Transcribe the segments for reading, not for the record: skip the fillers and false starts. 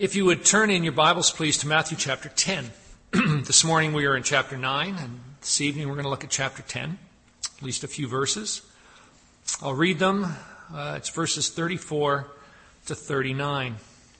If you would turn in your Bibles, please, to Matthew chapter 10. This morning we are in chapter 9, and this evening we're going to look at chapter 10, at least a few verses. I'll read them. It's verses 34 to 39.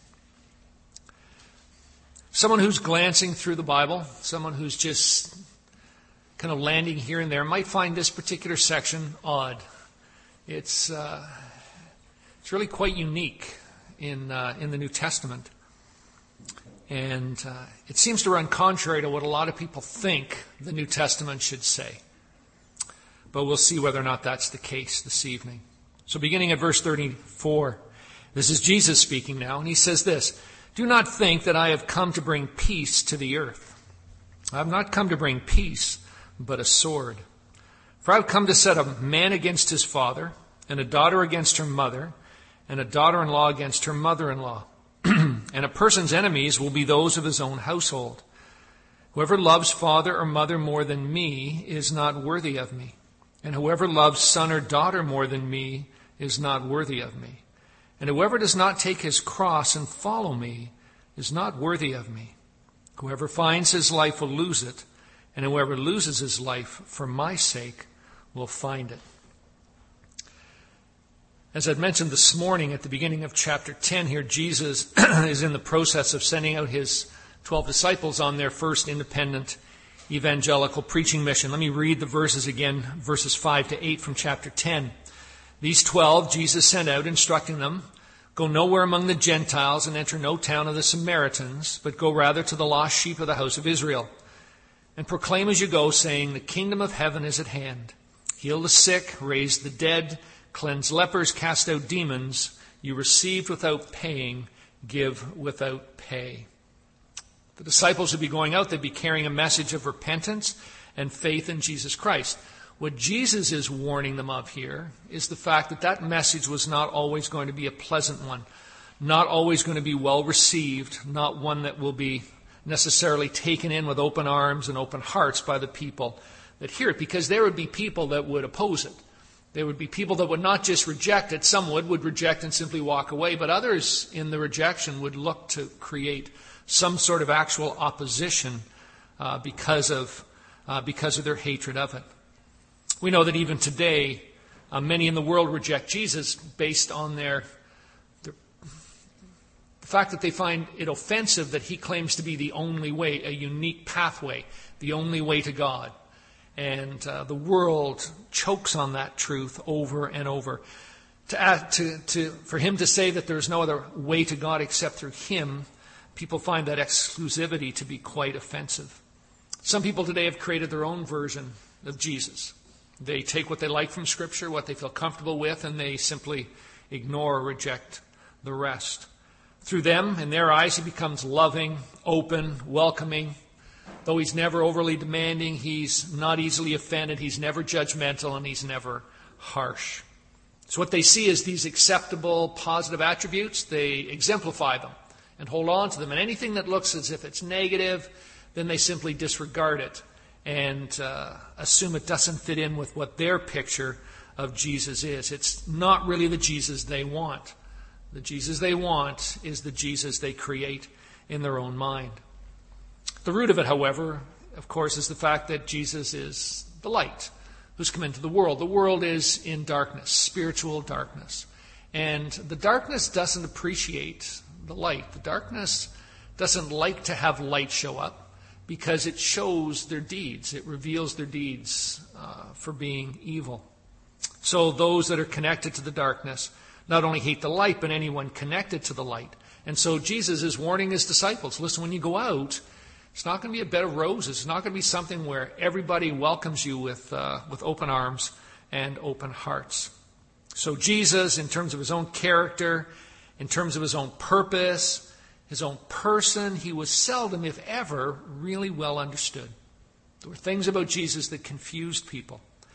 Someone who's glancing through the Bible, someone who's just kind of landing here and there, might find this particular section odd. It's really quite unique in the New Testament. And it seems to run contrary to what a lot of people think the New Testament should say. But we'll see whether or not that's the case this evening. So beginning at verse 34, this is Jesus speaking now, and he says this: "Do not think that I have come to bring peace to the earth. I have not come to bring peace, but a sword. For I have come to set a man against his father, and a daughter against her mother, and a daughter-in-law against her mother-in-law. And a person's enemies will be those of his own household. Whoever loves father or mother more than me is not worthy of me. And whoever loves son or daughter more than me is not worthy of me. And whoever does not take his cross and follow me is not worthy of me. Whoever finds his life will lose it, and whoever loses his life for my sake will find it." As I'd mentioned this morning at the beginning of chapter 10 here, Jesus is in the process of sending out his 12 disciples on their first independent evangelical preaching mission. Let me read the verses again, verses 5 to 8 from chapter 10. "These 12 Jesus sent out, instructing them, 'Go nowhere among the Gentiles and enter no town of the Samaritans, but go rather to the lost sheep of the house of Israel. And proclaim as you go, saying, the kingdom of heaven is at hand. Heal the sick, raise the dead, cleanse lepers, cast out demons. You received without paying, give without pay.'" The disciples would be going out. They'd be carrying a message of repentance and faith in Jesus Christ. What Jesus is warning them of here is the fact that that message was not always going to be a pleasant one, not always going to be well received, not one that will be necessarily taken in with open arms and open hearts by the people that hear it, because there would be people that would oppose it. There would be people that would not just reject it. Some would reject and simply walk away, but others in the rejection would look to create some sort of actual opposition because of their hatred of it. We know that even today, many in the world reject Jesus based on the fact that they find it offensive that he claims to be the only way, a unique pathway, the only way to God. And the world chokes on that truth over and over. For him to say that there's no other way to God except through him, people find that exclusivity to be quite offensive. Some people today have created their own version of Jesus. They take what they like from Scripture, what they feel comfortable with, and they simply ignore or reject the rest. Through them, in their eyes, he becomes loving, open, welcoming. Though he's never overly demanding, he's not easily offended, he's never judgmental, and he's never harsh. So what they see is these acceptable, positive attributes. They exemplify them and hold on to them. And anything that looks as if it's negative, then they simply disregard it and assume it doesn't fit in with what their picture of Jesus is. It's not really the Jesus they want. The Jesus they want is the Jesus they create in their own mind. The root of it, however, of course, is the fact that Jesus is the light who's come into the world. The world is in darkness, spiritual darkness. And the darkness doesn't appreciate the light. The darkness doesn't like to have light show up because it shows their deeds. It reveals their deeds for being evil. So those that are connected to the darkness not only hate the light, but anyone connected to the light. And so Jesus is warning his disciples, listen, when you go out, it's not going to be a bed of roses. It's not going to be something where everybody welcomes you with open arms and open hearts. So Jesus, in terms of his own character, in terms of his own purpose, his own person, he was seldom, if ever, really well understood. There were things about Jesus that confused people.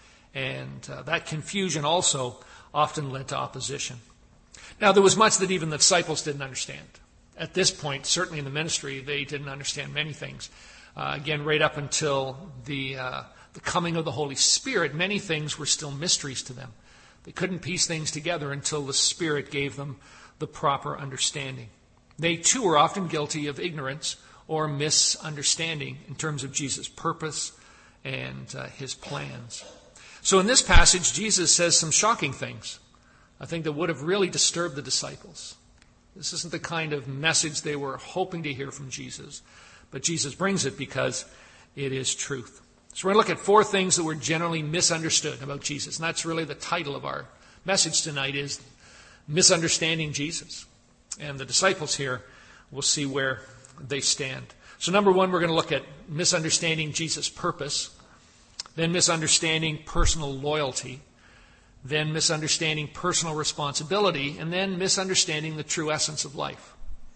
And that confusion also often led to opposition. Now, there was much that even the disciples didn't understand. At this point, certainly in the ministry, they didn't understand many things. Again, right up until the coming of the Holy Spirit, many things were still mysteries to them. They couldn't piece things together until the Spirit gave them the proper understanding. They too are often guilty of ignorance or misunderstanding in terms of Jesus' purpose and his plans. So in this passage, Jesus says some shocking things, I think, that would have really disturbed the disciples. This isn't the kind of message they were hoping to hear from Jesus, but Jesus brings it because it is truth. So we're going to look at 4 things that were generally misunderstood about Jesus, and that's really the title of our message tonight, is Misunderstanding Jesus. And the disciples here, we'll see where they stand. So number 1, we're going to look at misunderstanding Jesus' purpose, then misunderstanding personal loyalty, then misunderstanding personal responsibility, and then misunderstanding the true essence of life.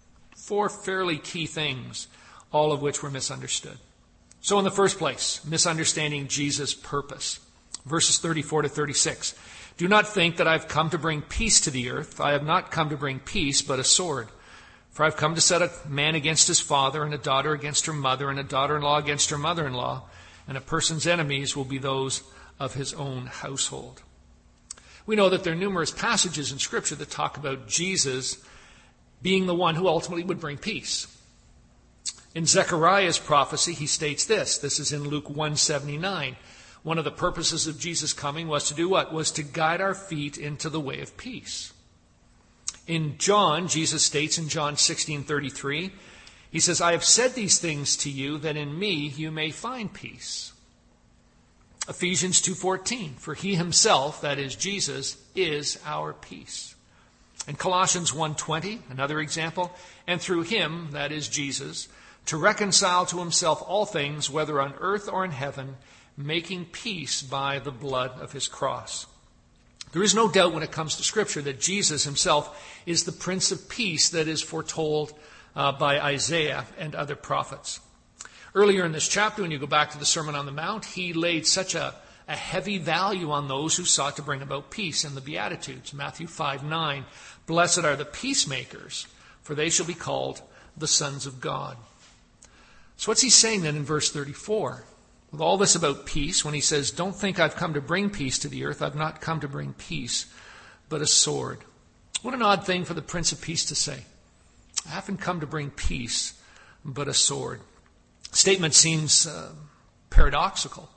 4 fairly key things, all of which were misunderstood. So in the first place, misunderstanding Jesus' purpose. Verses 34 to 36. Do not think that I've come to bring peace to the earth. I have not come to bring peace, but a sword. For I've come to set a man against his father, and a daughter against her mother, and a daughter-in-law against her mother-in-law, and a person's enemies will be those of his own household. We know that there are numerous passages in Scripture that talk about Jesus being the one who ultimately would bring peace. In Zechariah's prophecy, he states this. This is in Luke 1:79. One of the purposes of Jesus' coming was to do what? Was to guide our feet into the way of peace. In John, Jesus states in John 16:33, he says, I have said these things to you that in me you may find peace. Ephesians 2:14, for he himself, that is Jesus, is our peace. And Colossians 1:20, another example, and through him, that is Jesus, to reconcile to himself all things, whether on earth or in heaven, making peace by the blood of his cross. There is no doubt when it comes to Scripture that Jesus himself is the Prince of Peace that is foretold by Isaiah and other prophets. Earlier in this chapter, when you go back to the Sermon on the Mount, he laid such a heavy value on those who sought to bring about peace in the Beatitudes. Matthew 5:9, blessed are the peacemakers, for they shall be called the sons of God. So what's he saying then in verse 34? With all this about peace, when he says, don't think I've come to bring peace to the earth, I've not come to bring peace, but a sword. What an odd thing for the Prince of Peace to say. I haven't come to bring peace, but a sword. Statement seems paradoxical,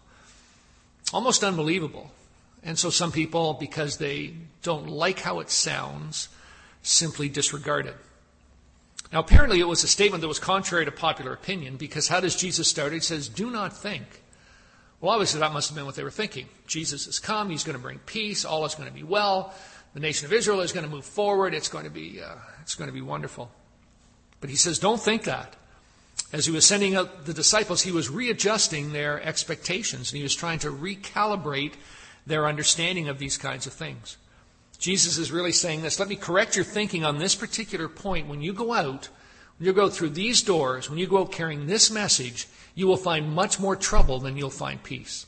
almost unbelievable. And so some people, because they don't like how it sounds, simply disregard it. Now apparently it was a statement that was contrary to popular opinion, because how does Jesus start? He says, do not think. Well, obviously that must have been what they were thinking. Jesus has come, he's going to bring peace, all is going to be well, the nation of Israel is going to move forward, it's going to be wonderful. But he says, don't think that. As he was sending out the disciples, he was readjusting their expectations, and he was trying to recalibrate their understanding of these kinds of things. Jesus is really saying this, let me correct your thinking on this particular point. When you go out, when you go through these doors, when you go out carrying this message, you will find much more trouble than you'll find peace.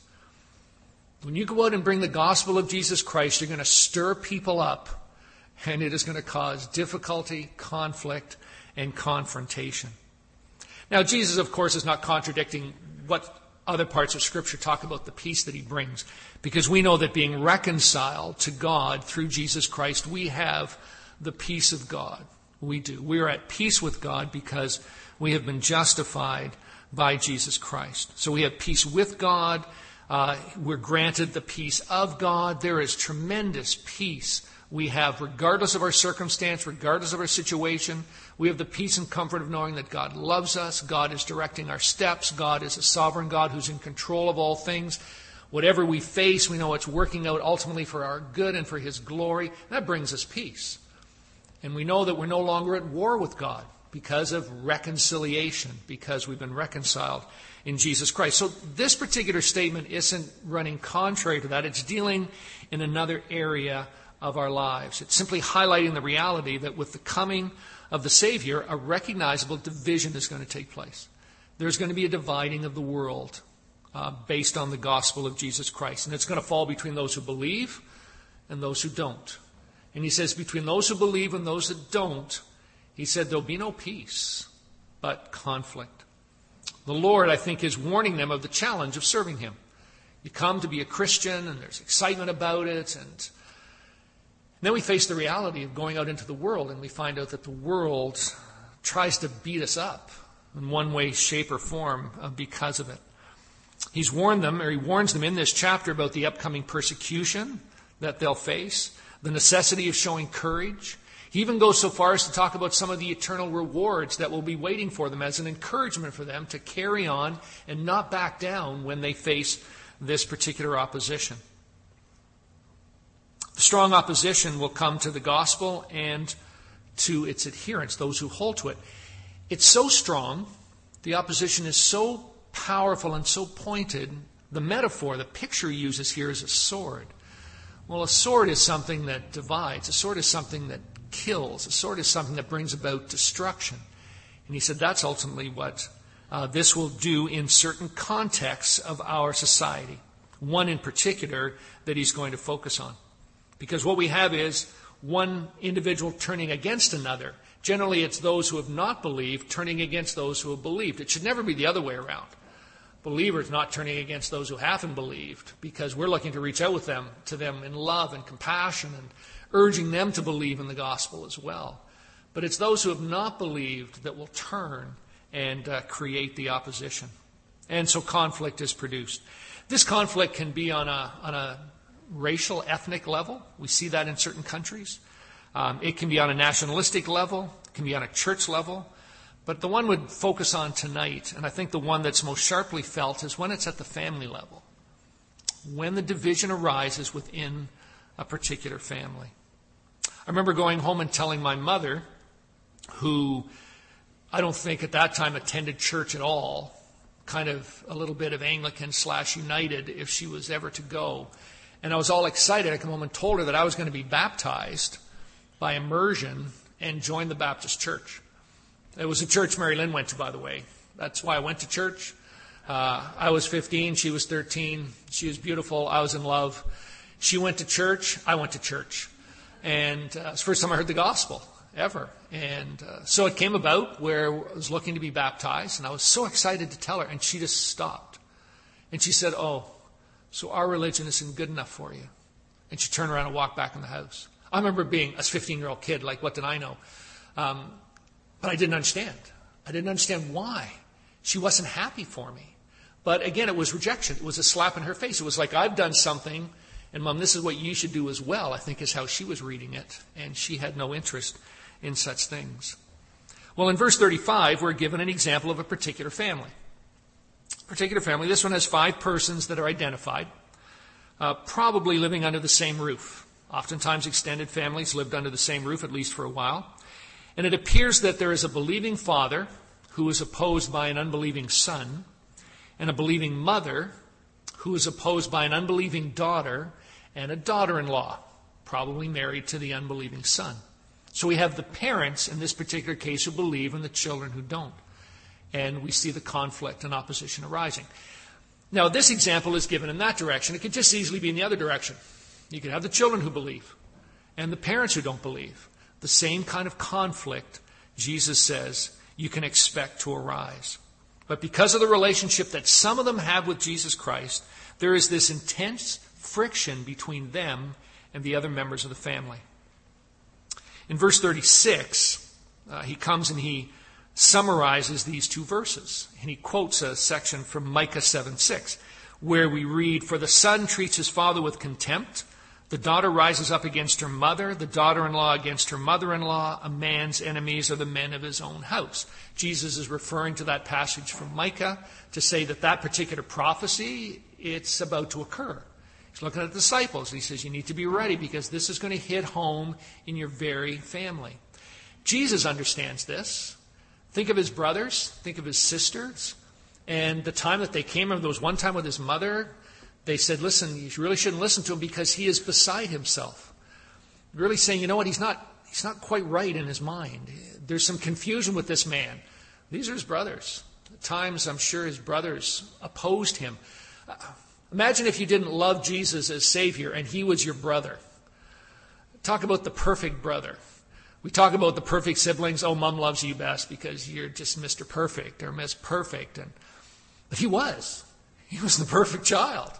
When you go out and bring the gospel of Jesus Christ, you're going to stir people up, and it is going to cause difficulty, conflict, and confrontation. Now, Jesus, of course, is not contradicting what other parts of Scripture talk about the peace that he brings, because we know that being reconciled to God through Jesus Christ, we have the peace of God. We do. We are at peace with God because we have been justified by Jesus Christ. So we have peace with God. We're granted the peace of God. There is tremendous peace we have regardless of our circumstance, regardless of our situation. We have the peace and comfort of knowing that God loves us. God is directing our steps. God is a sovereign God who's in control of all things. Whatever we face, we know it's working out ultimately for our good and for his glory. That brings us peace. And we know that we're no longer at war with God because of reconciliation, because we've been reconciled in Jesus Christ. So this particular statement isn't running contrary to that. It's dealing in another area of our lives. It's simply highlighting the reality that with the coming of the Savior, a recognizable division is going to take place. There's going to be a dividing of the world based on the gospel of Jesus Christ. And it's going to fall between those who believe and those who don't. And he says between those who believe and those that don't, he said there'll be no peace, but conflict. The Lord, I think, is warning them of the challenge of serving him. You come to be a Christian and there's excitement about it, and then we face the reality of going out into the world, and we find out that the world tries to beat us up in one way, shape, or form because of it. He warns them in this chapter about the upcoming persecution that they'll face, the necessity of showing courage. He even goes so far as to talk about some of the eternal rewards that will be waiting for them as an encouragement for them to carry on and not back down when they face this particular opposition. The strong opposition will come to the gospel and to its adherents, those who hold to it. It's so strong, the opposition is so powerful and so pointed. The metaphor, the picture he uses here is a sword. Well, a sword is something that divides. A sword is something that kills. A sword is something that brings about destruction. And he said that's ultimately what this will do in certain contexts of our society. One in particular that he's going to focus on. Because what we have is one individual turning against another. Generally, it's those who have not believed turning against those who have believed. It should never be the other way around. Believers not turning against those who haven't believed, because we're looking to reach out to them in love and compassion and urging them to believe in the gospel as well. But it's those who have not believed that will turn and create the opposition. And so conflict is produced. This conflict can be on a racial, ethnic level. We see that in certain countries. It can be on a nationalistic level. It can be on a church level. But the one we'd focus on tonight, and I think the one that's most sharply felt, is when it's at the family level. When the division arises within a particular family. I remember going home and telling my mother, who I don't think at that time attended church at all, kind of a little bit of Anglican/United if she was ever to go. And I was all excited. I came home and told her that I was going to be baptized by immersion and join the Baptist church. It was a church Mary Lynn went to, by the way. That's why I went to church. I was 15. She was 13. She was beautiful. I was in love. She went to church. I went to church. And it was the first time I heard the gospel ever. And so it came about where I was looking to be baptized. And I was so excited to tell her. And she just stopped. And she said, "Oh, so our religion isn't good enough for you." And she turned around and walked back in the house. I remember being a 15-year-old kid. Like, what did I know? But I didn't understand. I didn't understand why. She wasn't happy for me. But again, it was rejection. It was a slap in her face. It was like, I've done something, and Mom, this is what you should do as well, I think is how she was reading it. And she had no interest in such things. Well, in verse 35, we're given an example of a particular family. This one has 5 persons that are identified, probably living under the same roof. Oftentimes extended families lived under the same roof, at least for a while. And it appears that there is a believing father who is opposed by an unbelieving son, and a believing mother who is opposed by an unbelieving daughter, and a daughter-in-law, probably married to the unbelieving son. So we have the parents in this particular case who believe and the children who don't. And we see the conflict and opposition arising. Now, this example is given in that direction. It could just easily be in the other direction. You could have the children who believe and the parents who don't believe. The same kind of conflict, Jesus says, you can expect to arise. But because of the relationship that some of them have with Jesus Christ, there is this intense friction between them and the other members of the family. In verse 36, he comes and he summarizes these 2 verses. And he quotes a section from Micah 7:6, where we read, "For the son treats his father with contempt. The daughter rises up against her mother, the daughter-in-law against her mother-in-law. A man's enemies are the men of his own house." Jesus is referring to that passage from Micah to say that that particular prophecy, it's about to occur. He's looking at the disciples. And he says, you need to be ready because this is going to hit home in your very family. Jesus understands this. Think of his brothers. Think of his sisters. And the time that they came, there was one time with his mother. They said, listen, you really shouldn't listen to him because he is beside himself. Really saying, you know what, he's not quite right in his mind. There's some confusion with this man. These are his brothers. At times, I'm sure his brothers opposed him. Imagine if you didn't love Jesus as Savior and he was your brother. Talk about the perfect brother. We talk about the perfect siblings. Oh, Mom loves you best because you're just Mr. Perfect or Miss Perfect. But he was. He was the perfect child.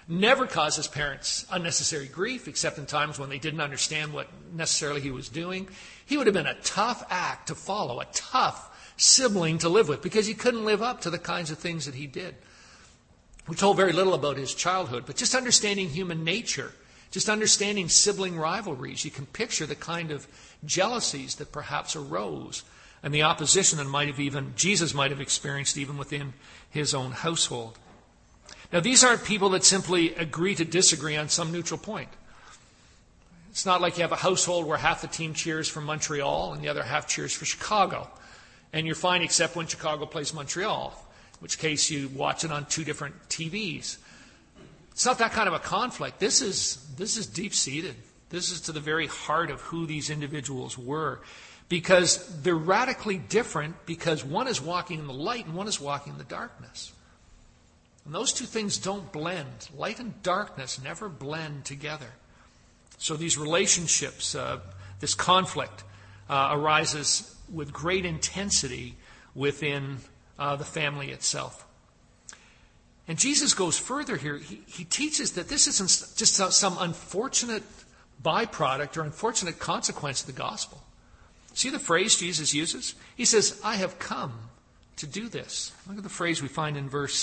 never caused his parents unnecessary grief, except in times when they didn't understand what necessarily he was doing. He would have been a tough act to follow, a tough sibling to live with, because he couldn't live up to the kinds of things that he did. We're told very little about his childhood, but just understanding human nature, just understanding sibling rivalries, you can picture the kind of jealousies that perhaps arose and the opposition that Jesus might have experienced even within his own household. Now, these aren't people that simply agree to disagree on some neutral point. It's not like you have a household where half the team cheers for Montreal and the other half cheers for Chicago. And you're fine except when Chicago plays Montreal, in which case you watch it on two different TVs. It's not that kind of a conflict. This is deep-seated. This is to the very heart of who these individuals were, because they're radically different, because one is walking in the light and one is walking in the darkness. And those two things don't blend. Light and darkness never blend together. So these relationships, this conflict arises with great intensity within the family itself. And Jesus goes further here. He teaches that this isn't just some unfortunate byproduct or unfortunate consequence of the gospel. See the phrase Jesus uses? He says, I have come to do this. Look at the phrase we find in verse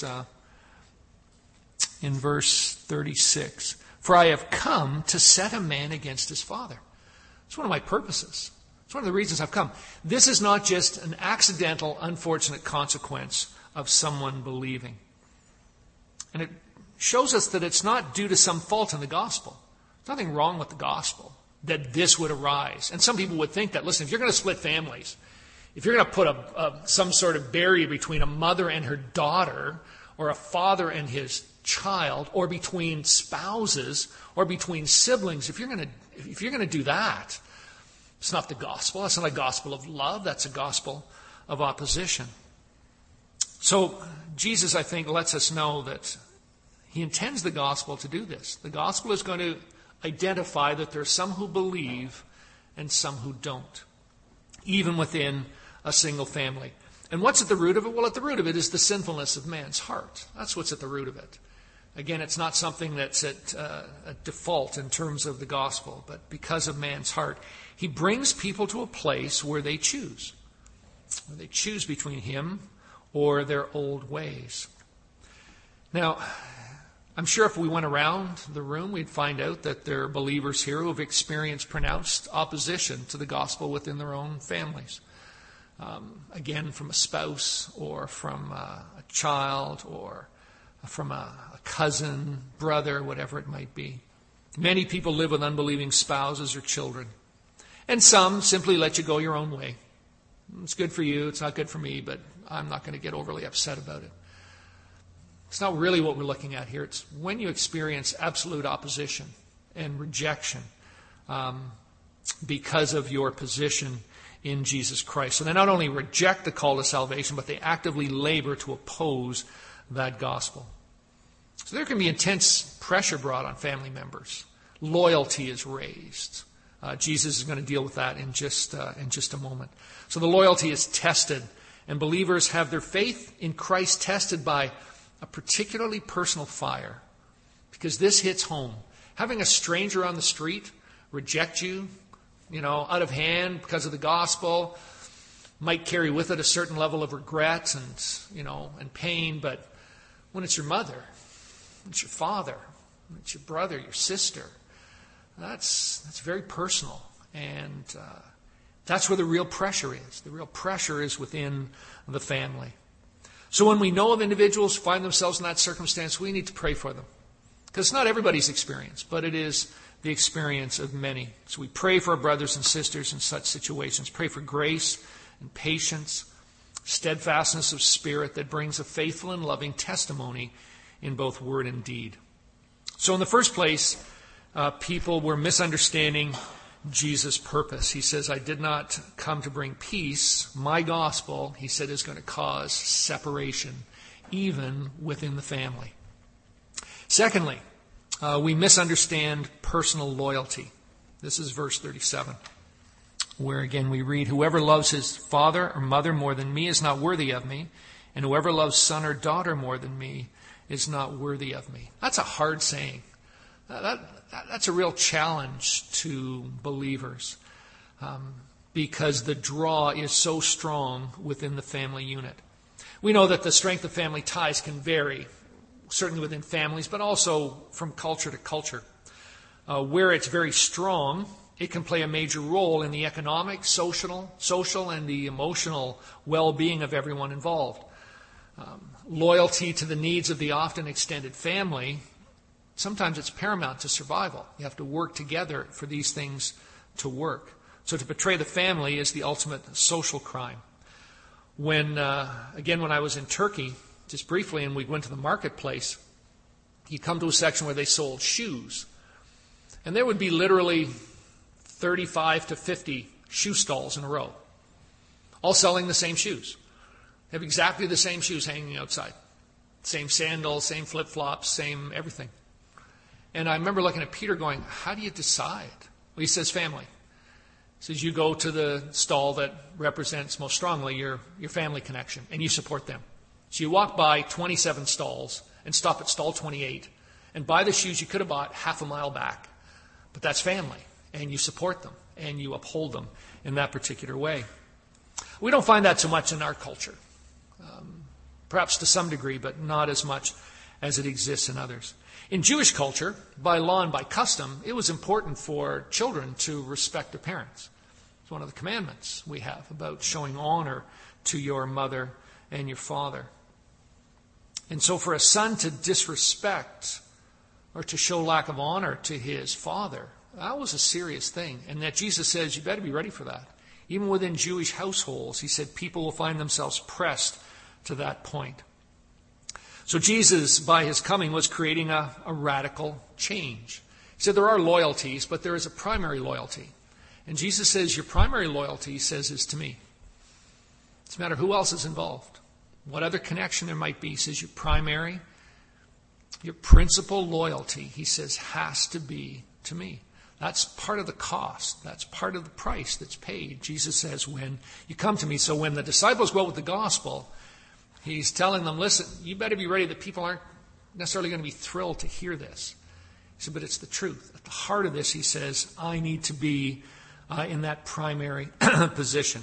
36. For I have come to set a man against his father. It's one of my purposes. It's one of the reasons I've come. This is not just an accidental, unfortunate consequence of someone believing. And it shows us that it's not due to some fault in the gospel. There's nothing wrong with the gospel that this would arise. And some people would think that, listen, if you're going to split families, if you're going to put some sort of barrier between a mother and her daughter, or a father and his child, or between spouses, or between siblings, if you're going to do that, it's not the gospel. That's not a gospel of love. That's a gospel of opposition. So Jesus, I think, lets us know that he intends the gospel to do this. The gospel is going to identify that there are some who believe and some who don't, even within a single family. And what's at the root of it? Well, at the root of it is the sinfulness of man's heart. That's what's at the root of it. Again, it's not something that's at a default in terms of the gospel, but because of man's heart, he brings people to a place where they choose. Where they choose between him or their old ways. Now, I'm sure if we went around the room, we'd find out that there are believers here who have experienced pronounced opposition to the gospel within their own families. Again, from a spouse or from a child or from a cousin, brother, whatever it might be. Many people live with unbelieving spouses or children. And some simply let you go your own way. It's good for you, it's not good for me, but I'm not going to get overly upset about it. It's not really what we're looking at here. It's when you experience absolute opposition and rejection because of your position in Jesus Christ. So they not only reject the call to salvation, but they actively labor to oppose that gospel. So there can be intense pressure brought on family members. Loyalty is raised. Jesus is going to deal with that in just a moment. So the loyalty is tested, and believers have their faith in Christ tested by a particularly personal fire, because this hits home. Having a stranger on the street reject you, out of hand because of the gospel, might carry with it a certain level of regret and pain. But when it's your mother, it's your father, it's your brother, your sister, that's very personal, and that's where the real pressure is. The real pressure is within the family. So when we know of individuals who find themselves in that circumstance, we need to pray for them. Because it's not everybody's experience, but it is the experience of many. So we pray for our brothers and sisters in such situations. Pray for grace and patience, steadfastness of spirit that brings a faithful and loving testimony in both word and deed. So in the first place, people were misunderstanding Jesus' purpose. He says, I did not come to bring peace. My gospel, he said, is going to cause separation, even within the family. Secondly, we misunderstand personal loyalty. This is verse 37, where again we read, whoever loves his father or mother more than me is not worthy of me, and whoever loves son or daughter more than me is not worthy of me. That's a hard saying. That's a real challenge to believers because the draw is so strong within the family unit. We know that the strength of family ties can vary, certainly within families, but also from culture to culture. Where it's very strong, it can play a major role in the economic, social, and the emotional well-being of everyone involved. Loyalty to the needs of the often extended family, sometimes it's paramount to survival. You have to work together for these things to work. So to betray the family is the ultimate social crime. When I was in Turkey, just briefly, and we went to the marketplace, you come to a section where they sold shoes. And there would be literally 35 to 50 shoe stalls in a row, all selling the same shoes. They have exactly the same shoes hanging outside. Same sandals, same flip-flops, same everything. And I remember looking at Peter going, how do you decide? Well, he says family. He says you go to the stall that represents most strongly your family connection, and you support them. So you walk by 27 stalls and stop at stall 28 and buy the shoes you could have bought half a mile back. But that's family, and you support them, and you uphold them in that particular way. We don't find that so much in our culture. Perhaps to some degree, but not as much as it exists in others. In Jewish culture, by law and by custom, it was important for children to respect their parents. It's one of the commandments we have about showing honor to your mother and your father. And so for a son to disrespect or to show lack of honor to his father, that was a serious thing. And that Jesus says, you better be ready for that. Even within Jewish households, he said people will find themselves pressed to that point. So Jesus, by his coming, was creating a radical change. He said there are loyalties, but there is a primary loyalty. And Jesus says your primary loyalty, he says, is to me. It doesn't matter who else is involved. What other connection there might be, he says your primary, your principal loyalty, he says, has to be to me. That's part of the cost. That's part of the price that's paid. Jesus says, when you come to me. So when the disciples go out with the gospel, he's telling them, listen, you better be ready that people aren't necessarily going to be thrilled to hear this. He said, but it's the truth. At the heart of this, he says, I need to be in that primary position.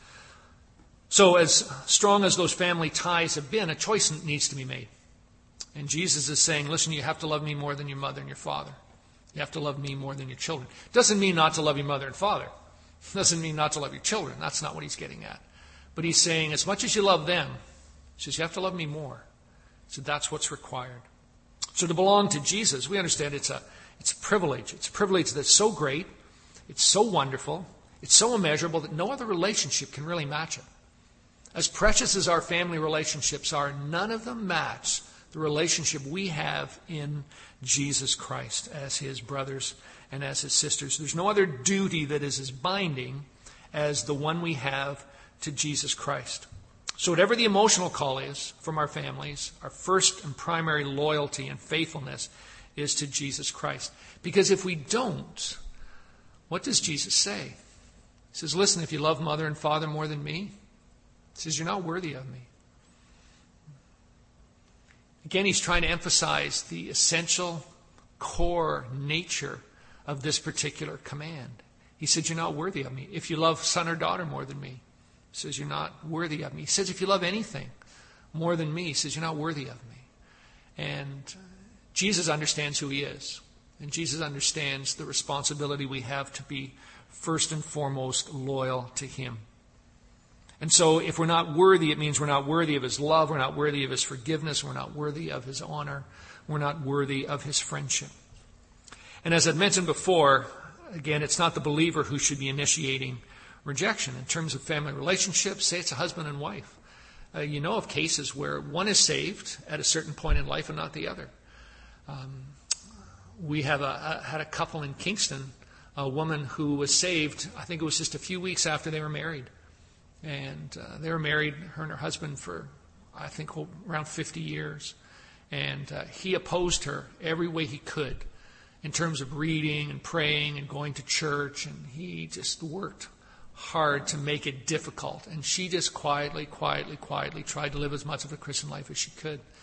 So as strong as those family ties have been, a choice needs to be made. And Jesus is saying, listen, you have to love me more than your mother and your father. You have to love me more than your children. Doesn't mean not to love your mother and father. Doesn't mean not to love your children. That's not what he's getting at. But he's saying, as much as you love them, he says, you have to love me more. So that's what's required. So to belong to Jesus, we understand it's a privilege. It's a privilege that's so great, it's so wonderful, it's so immeasurable that no other relationship can really match it. As precious as our family relationships are, none of them match the relationship we have in Jesus Christ as his brothers and as his sisters. There's no other duty that is as binding as the one we have to Jesus Christ. So whatever the emotional call is from our families, our first and primary loyalty and faithfulness is to Jesus Christ. Because if we don't, what does Jesus say? He says, listen, if you love mother and father more than me, he says, you're not worthy of me. Again, he's trying to emphasize the essential core nature of this particular command. He said, you're not worthy of me. If you love son or daughter more than me, he says, you're not worthy of me. He says, if you love anything more than me, he says, you're not worthy of me. And Jesus understands who he is. And Jesus understands the responsibility we have to be first and foremost loyal to him. And so if we're not worthy, it means we're not worthy of his love, we're not worthy of his forgiveness, we're not worthy of his honor, we're not worthy of his friendship. And as I've mentioned before, again, it's not the believer who should be initiating rejection. In terms of family relationships, say it's a husband and wife. You know of cases where one is saved at a certain point in life and not the other. We have had a couple in Kingston, a woman who was saved, I think it was just a few weeks after they were married. And they were married, her and her husband, for, I think, around 50 years. And he opposed her every way he could in terms of reading and praying and going to church. And he just worked hard to make it difficult. And she just quietly tried to live as much of a Christian life as she could.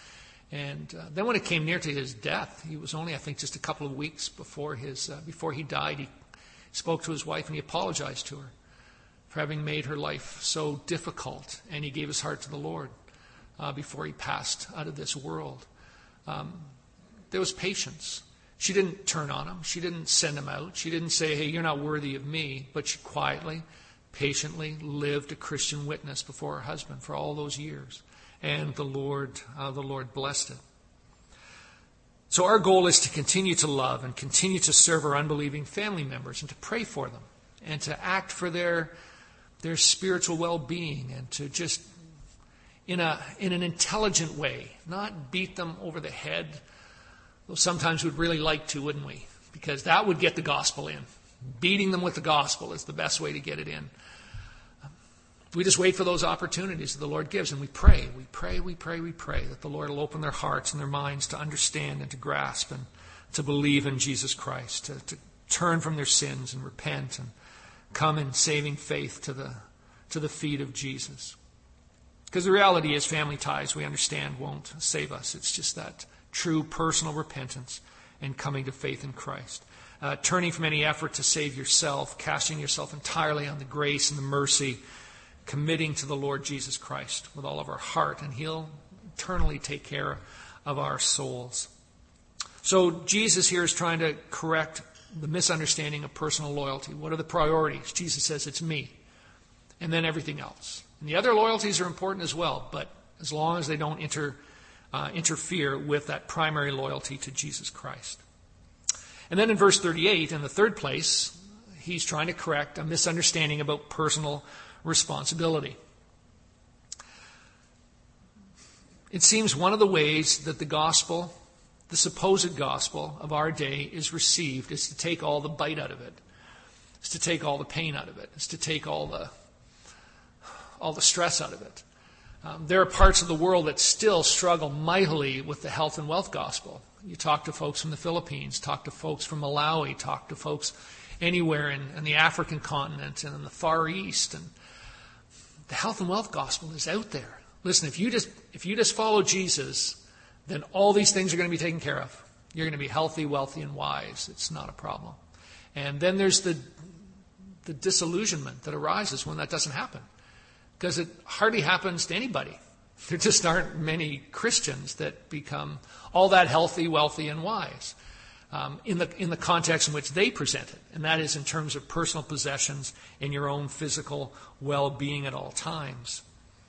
And then when it came near to his death, he was only, I think, just a couple of weeks before he died, he spoke to his wife and he apologized to her for having made her life so difficult. And he gave his heart to the Lord before he passed out of this world. There was patience. She didn't turn on him. She didn't send him out. She didn't say, hey, you're not worthy of me. But she quietly, patiently lived a Christian witness before her husband for all those years. And the Lord blessed it. So our goal is to continue to love and continue to serve our unbelieving family members and to pray for them and to act for their spiritual well-being and to just in an intelligent way, not beat them over the head. Though sometimes we'd really like to, wouldn't we? Because that would get the gospel in. Beating them with the gospel is the best way to get it in. We just wait for those opportunities that the Lord gives, and we pray that the Lord will open their hearts and their minds to understand and to grasp and to believe in Jesus Christ, to turn from their sins and repent and come in saving faith to the feet of Jesus. Because the reality is family ties, we understand, won't save us. It's just that true personal repentance and coming to faith in Christ. Turning from any effort to save yourself, casting yourself entirely on the grace and the mercy, committing to the Lord Jesus Christ with all of our heart, and He'll eternally take care of our souls. So Jesus here is trying to correct the misunderstanding of personal loyalty. What are the priorities? Jesus says it's me, and then everything else. And the other loyalties are important as well, but as long as they don't interfere with that primary loyalty to Jesus Christ. And then in verse 38, in the third place, he's trying to correct a misunderstanding about personal responsibility. It seems one of the ways that the gospel, the supposed gospel of our day is received is to take all the bite out of it. Is to take all the pain out of it. Is to take all the stress out of it. There are parts of the world that still struggle mightily with the health and wealth gospel. You talk to folks from the Philippines, talk to folks from Malawi, talk to folks anywhere in the African continent and in the Far East, and the health and wealth gospel is out there. Listen, if you just follow Jesus, then all these things are going to be taken care of. You're going to be healthy, wealthy, and wise. It's not a problem. And then there's the disillusionment that arises when that doesn't happen, because it hardly happens to anybody. There just aren't many Christians that become all that healthy, wealthy, and wise in the context in which they present it. And that is in terms of personal possessions and your own physical well-being at all times.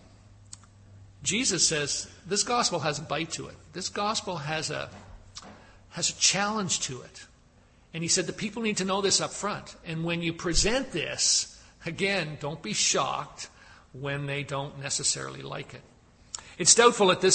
Jesus says this gospel has a bite to it. This gospel has a challenge to it. And he said the people need to know this up front. And when you present this, again, don't be shocked when they don't necessarily like it. It's doubtful at this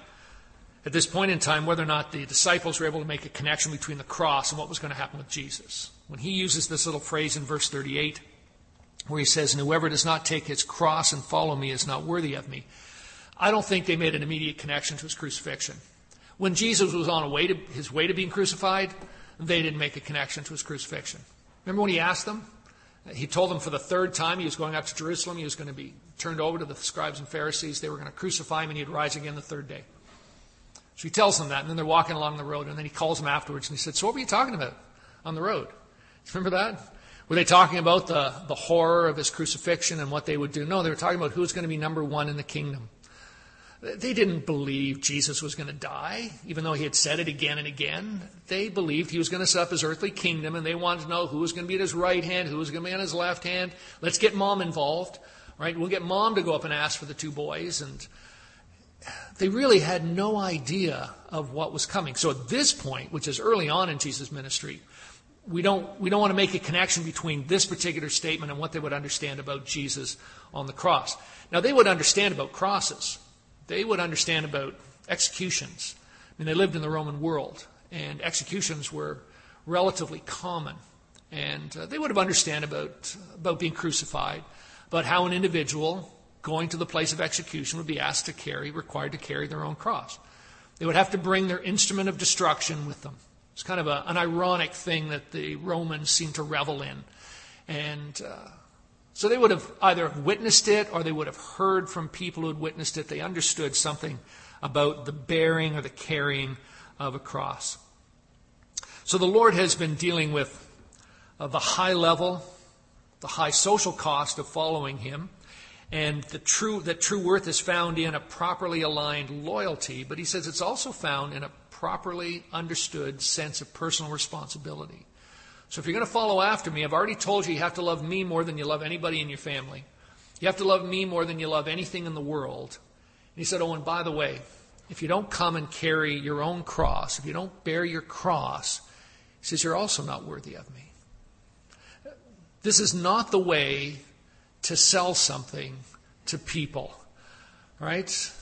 point in time, whether or not the disciples were able to make a connection between the cross and what was going to happen with Jesus. When he uses this little phrase in verse 38, where he says, "And whoever does not take his cross and follow me is not worthy of me," I don't think they made an immediate connection to his crucifixion. When Jesus was on his way to being crucified, they didn't make a connection to his crucifixion. Remember when he asked them? He told them for the third time he was going up to Jerusalem. He was going to be turned over to the scribes and Pharisees. They were going to crucify him, and he'd rise again the third day. So he tells them that, and then they're walking along the road, and then he calls them afterwards, and he said, "So what were you talking about on the road?" Remember that? Were they talking about the horror of his crucifixion and what they would do? No, they were talking about who was going to be number one in the kingdom. They didn't believe Jesus was going to die, even though he had said it again and again. They believed he was going to set up his earthly kingdom, and they wanted to know who was going to be at his right hand, who was going to be on his left hand. Let's get Mom involved, right? We'll get Mom to go up and ask for the two boys. And they really had no idea of what was coming. So at this point, which is early on in Jesus' ministry, we don't want to make a connection between this particular statement and what they would understand about Jesus on the cross. Now, they would understand about crosses. They would understand about executions. I mean, they lived in the Roman world, and executions were relatively common. And they would have understood about being crucified, about how an individual going to the place of execution would be required to carry their own cross. They would have to bring their instrument of destruction with them. It's kind of an ironic thing that the Romans seem to revel in. And so they would have either witnessed it or they would have heard from people who had witnessed it. They understood something about the bearing or the carrying of a cross. So the Lord has been dealing with the high level, the high social cost of following him, and that true worth is found in a properly aligned loyalty, but he says it's also found in a properly understood sense of personal responsibility. So if you're going to follow after me, I've already told you have to love me more than you love anybody in your family. You have to love me more than you love anything in the world. And he said, oh, and by the way, if you don't come and carry your own cross, if you don't bear your cross, he says, you're also not worthy of me. This is not the way to sell something to people, right?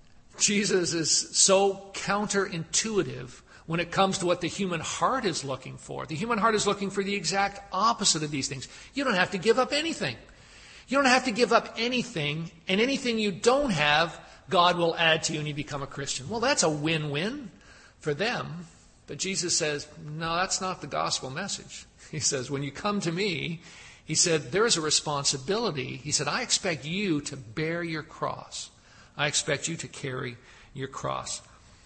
Jesus is so counterintuitive when it comes to what the human heart is looking for. The human heart is looking for the exact opposite of these things. You don't have to give up anything. You don't have to give up anything, and anything you don't have, God will add to you and you become a Christian. Well, that's a win-win for them. But Jesus says, no, that's not the gospel message. He says, when you come to me, he said, there is a responsibility. He said, I expect you to bear your cross. I expect you to carry your cross.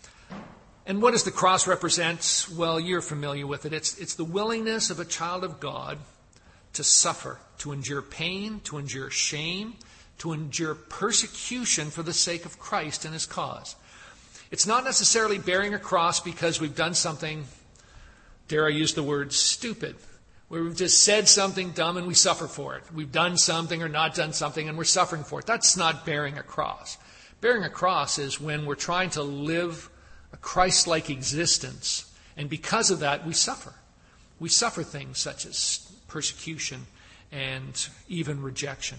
And what does the cross represent? Well, you're familiar with it. It's the willingness of a child of God to suffer, to endure pain, to endure shame, to endure persecution for the sake of Christ and his cause. It's not necessarily bearing a cross because we've done something, dare I use the word, stupid, where we've just said something dumb and we suffer for it. We've done something or not done something and we're suffering for it. That's not bearing a cross. Bearing a cross is when we're trying to live a Christ-like existence, and because of that, we suffer. We suffer things such as persecution and even rejection.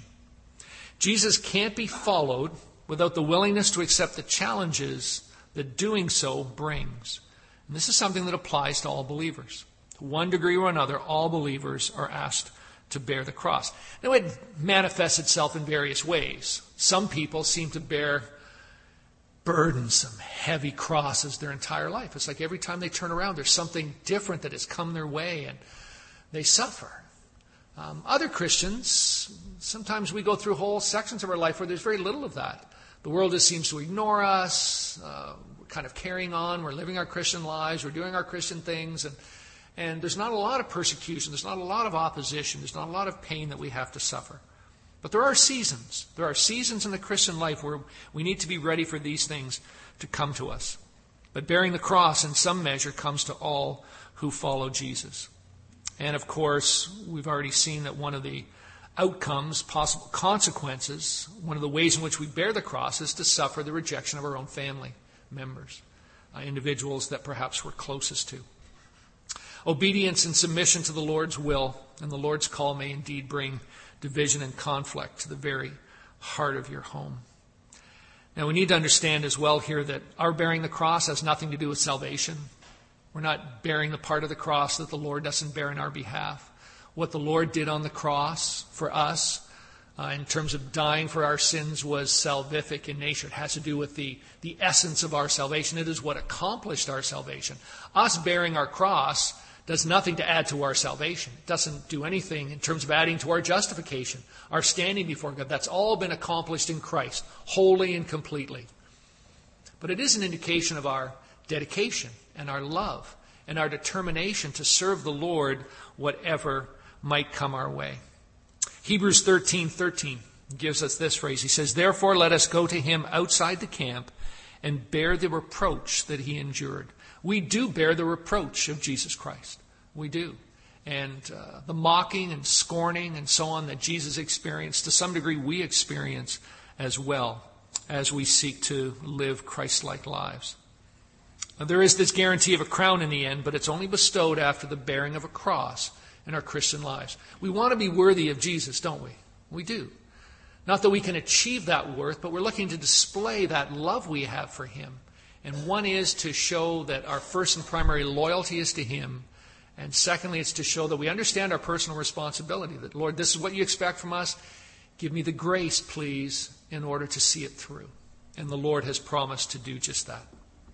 Jesus can't be followed without the willingness to accept the challenges that doing so brings. And this is something that applies to all believers. To one degree or another, all believers are asked to bear the cross. Now, it manifests itself in various ways. Some people seem to bear burdensome, heavy crosses their entire life. It's like every time they turn around, there's something different that has come their way, and they suffer. Other Christians, sometimes we go through whole sections of our life where there's very little of that. The world just seems to ignore us. We're kind of carrying on. We're living our Christian lives. We're doing our Christian things. And there's not a lot of persecution. There's not a lot of opposition. There's not a lot of pain that we have to suffer. But there are seasons. There are seasons in the Christian life where we need to be ready for these things to come to us. But bearing the cross in some measure comes to all who follow Jesus. And of course, we've already seen that one of the outcomes, possible consequences, one of the ways in which we bear the cross is to suffer the rejection of our own family members, individuals that perhaps we're closest to. Obedience and submission to the Lord's will and the Lord's call may indeed bring division and conflict to the very heart of your home. Now, we need to understand as well here that our bearing the cross has nothing to do with salvation. We're not bearing the part of the cross that the Lord doesn't bear in our behalf. What the Lord did on the cross for us in terms of dying for our sins was salvific in nature. It has to do with the essence of our salvation. It is what accomplished our salvation. Us bearing our cross does nothing to add to our salvation. It doesn't do anything in terms of adding to our justification, our standing before God. That's all been accomplished in Christ, wholly and completely. But it is an indication of our dedication and our love and our determination to serve the Lord whatever might come our way. Hebrews 13:13 gives us this phrase. He says, "Therefore let us go to him outside the camp and bear the reproach that he endured." We do bear the reproach of Jesus Christ. We do. And the mocking and scorning and so on that Jesus experienced, to some degree we experience as well as we seek to live Christ-like lives. Now, there is this guarantee of a crown in the end, but it's only bestowed after the bearing of a cross in our Christian lives. We want to be worthy of Jesus, don't we? We do. Not that we can achieve that worth, but we're looking to display that love we have for him. And one is to show that our first and primary loyalty is to him. And secondly, it's to show that we understand our personal responsibility. That, Lord, this is what you expect from us. Give me the grace, please, in order to see it through. And the Lord has promised to do just that.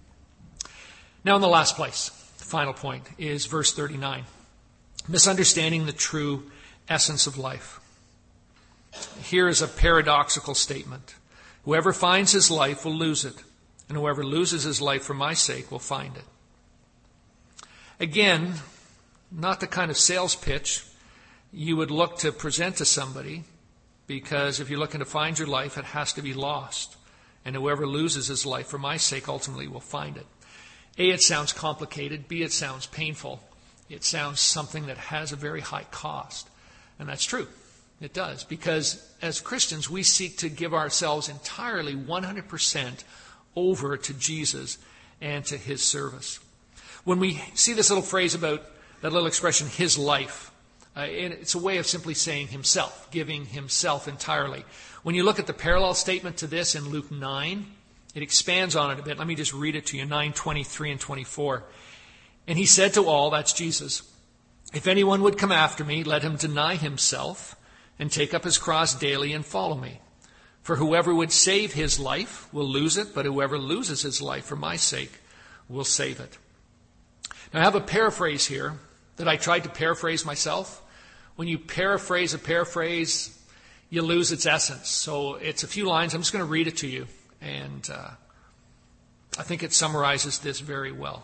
Now, in the last place, the final point is verse 39. Misunderstanding the true essence of life. Here is a paradoxical statement. Whoever finds his life will lose it. and whoever loses his life for my sake will find it. Again, not the kind of sales pitch you would look to present to somebody, because if you're looking to find your life, it has to be lost. And whoever loses his life for my sake ultimately will find it. A, it sounds complicated. B, it sounds painful. It sounds something that has a very high cost. And that's true. It does. Because as Christians, we seek to give ourselves entirely 100% over to Jesus and to his service. When we see this little phrase about that little expression, his life, it's a way of simply saying himself, giving himself entirely. When you look at the parallel statement to this in Luke 9, it expands on it a bit. Let me just read it to you, 9:23 and 24. And he said to all, that's Jesus, if anyone would come after me, let him deny himself and take up his cross daily and follow me. For whoever would save his life will lose it, but whoever loses his life for my sake will save it. Now I have a paraphrase here that I tried to paraphrase myself. When you paraphrase a paraphrase, you lose its essence. So it's a few lines. I'm just going to read it to you. And I think it summarizes this very well.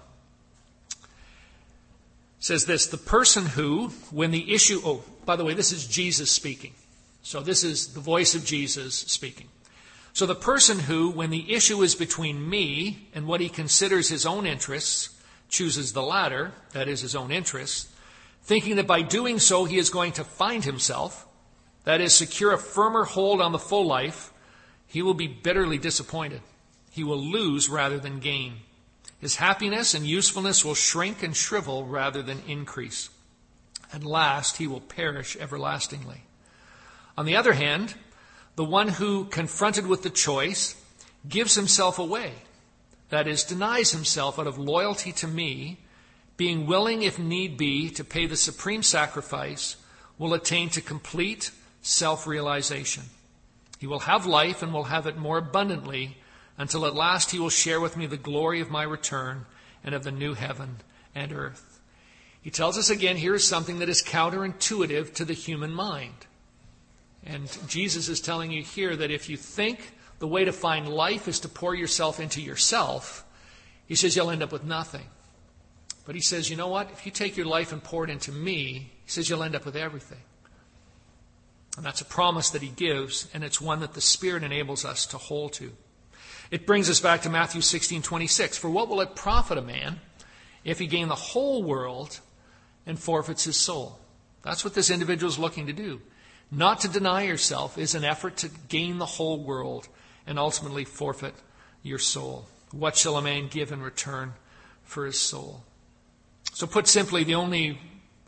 It says this, the person who, when the issue... Oh, by the way, this is Jesus speaking. So this is the voice of Jesus speaking. So the person who, when the issue is between me and what he considers his own interests, chooses the latter, that is his own interests, thinking that by doing so he is going to find himself, that is, secure a firmer hold on the full life, he will be bitterly disappointed. He will lose rather than gain. His happiness and usefulness will shrink and shrivel rather than increase. At last, he will perish everlastingly. On the other hand, the one who, confronted with the choice, gives himself away, that is, denies himself out of loyalty to me, being willing, if need be, to pay the supreme sacrifice, will attain to complete self-realization. He will have life and will have it more abundantly until at last he will share with me the glory of my return and of the new heaven and earth. He tells us again, here is something that is counterintuitive to the human mind. And Jesus is telling you here that if you think the way to find life is to pour yourself into yourself, he says you'll end up with nothing. But he says, you know what? If you take your life and pour it into me, he says you'll end up with everything. And that's a promise that he gives, and it's one that the Spirit enables us to hold to. It brings us back to Matthew 16:26. For what will it profit a man if he gain the whole world and forfeits his soul? That's what this individual is looking to do. Not to deny yourself is an effort to gain the whole world and ultimately forfeit your soul. What shall a man give in return for his soul? So put simply, the only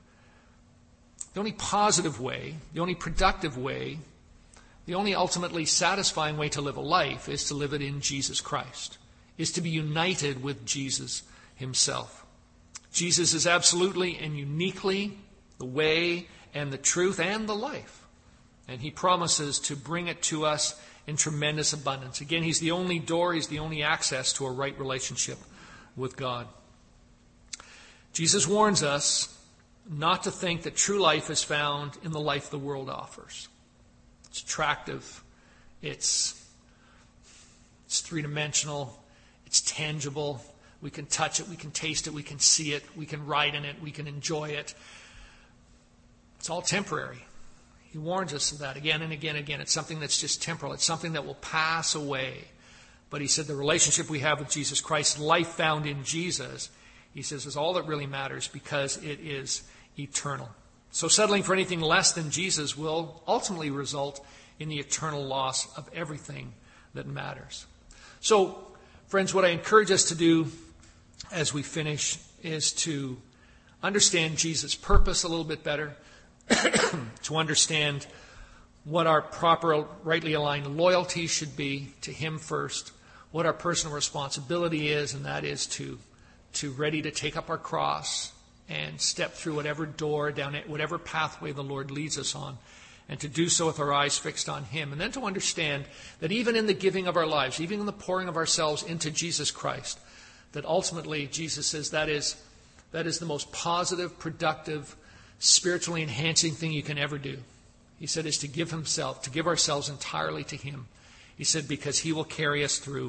positive way, the only productive way, the only ultimately satisfying way to live a life is to live it in Jesus Christ, is to be united with Jesus himself. Jesus is absolutely and uniquely the way and the truth and the life. And he promises to bring it to us in tremendous abundance. Again, he's the only door, he's the only access to a right relationship with God. Jesus warns us not to think that true life is found in the life the world offers. It's attractive, it's three-dimensional, it's tangible. We can touch it, we can taste it, we can see it, we can ride in it, we can enjoy it. It's all temporary. He warns us of that again and again and again. It's something that's just temporal. It's something that will pass away. But he said the relationship we have with Jesus Christ, life found in Jesus, he says, is all that really matters because it is eternal. So settling for anything less than Jesus will ultimately result in the eternal loss of everything that matters. So, friends, what I encourage us to do as we finish is to understand Jesus' purpose a little bit better, to understand what our proper, rightly aligned loyalty should be to him first, what our personal responsibility is, and that is to ready to take up our cross and step through whatever door, down whatever pathway the Lord leads us on, and to do so with our eyes fixed on him. And then to understand that even in the giving of our lives, even in the pouring of ourselves into Jesus Christ, that ultimately Jesus says that is the most positive, productive, spiritually enhancing thing you can ever do. He said is to give ourselves entirely to him. He said because he will carry us through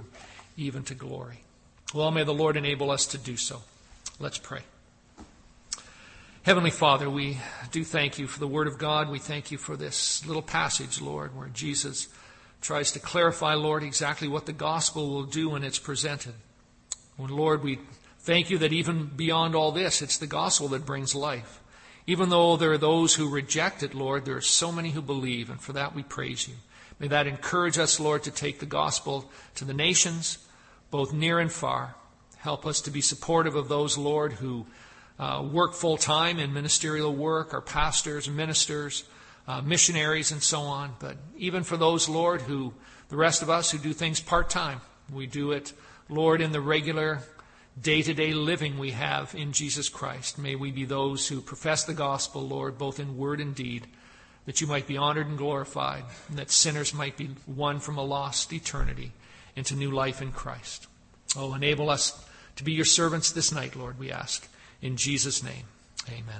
even to glory. Well, may the Lord enable us to do so. Let's pray. Heavenly Father, we do thank you for the Word of God. We thank you for this little passage, Lord, where Jesus tries to clarify, Lord, exactly what the gospel will do when it's presented. And Lord, we thank you that even beyond all this, it's the gospel that brings life. Even though there are those who reject it, Lord, there are so many who believe, and for that we praise you. May that encourage us, Lord, to take the gospel to the nations, both near and far. Help us to be supportive of those, Lord, who work full-time in ministerial work, our pastors, ministers, missionaries, and so on. But even for those, Lord, who, the rest of us who do things part-time, we do it, Lord, in the regular day-to-day living we have in Jesus Christ. May we be those who profess the gospel, Lord, both in word and deed, that you might be honored and glorified, and that sinners might be won from a lost eternity into new life in Christ. Oh, enable us to be your servants this night, Lord, we ask. In Jesus' name, amen.